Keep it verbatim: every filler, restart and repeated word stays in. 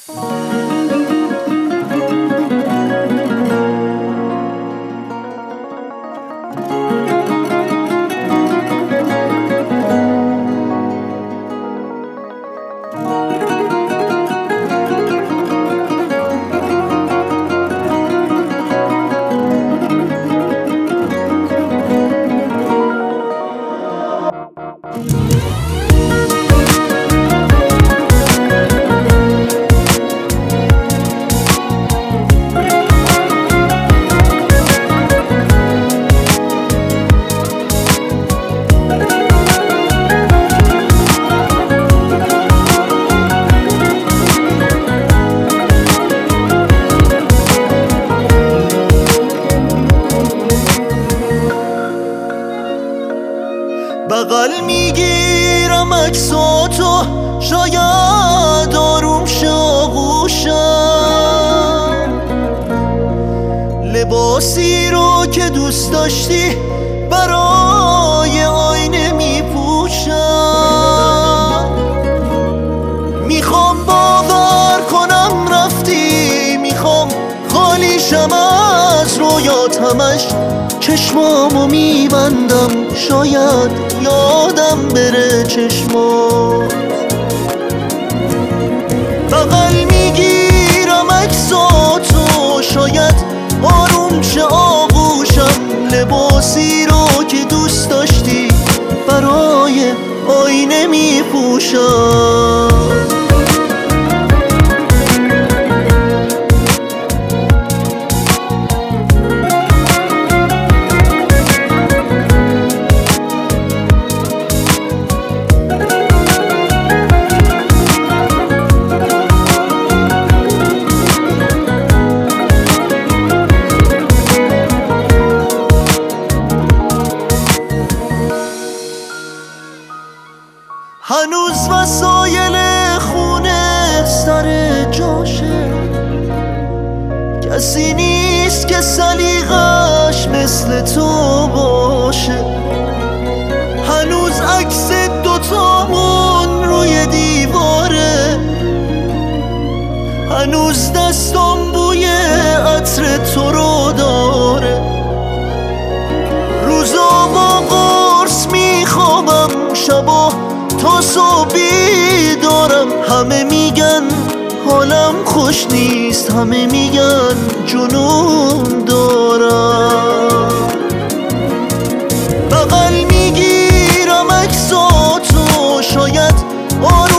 بغل میگیرم عکساتو شاید آروم شه آغوشم، لباسی رو که دوست داشتی برای آینه میپوشم. میخوام باور کنم رفتی، میخوام خالیشم از رویات، همش چشمامو میبندم شاید یادم بره چشمات. بغل میگیرم عکساتو شاید آروم شه آغوشم، لباسی رو که دوست داشتی برای آینه میپوشم. هنوز وسایل خونه سر جاشه، کسی نیست که سلیقش مثل تو باشه. هنوز عکس دوتامون روی دیواره، هنوز دستام بوی عطر تو رو داره. روزا با قرص میخوابم، شبا تا صبح بیدارم. همه میگن حالم خوش نیست، همه میگن جنون دارم. بغل میگیرم عکساتو شاید آروم